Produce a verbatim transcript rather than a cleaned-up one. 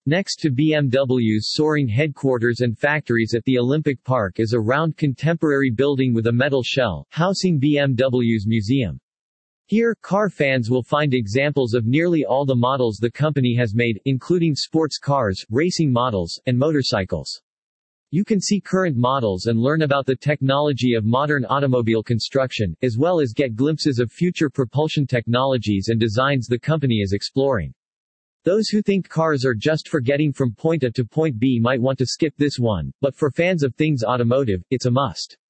Next to B M W's soaring headquarters and factories at the Olympic Park is a round contemporary building with a metal shell, housing B M W's museum. Here, car fans will find examples of nearly all the models the company has made, including sports cars, racing models, and motorcycles. You can see current models and learn about the technology of modern automobile construction, as well as get glimpses of future propulsion technologies and designs the company is exploring. Those who think cars are just for getting from point A to point B might want to skip this one, but for fans of things automotive, it's a must.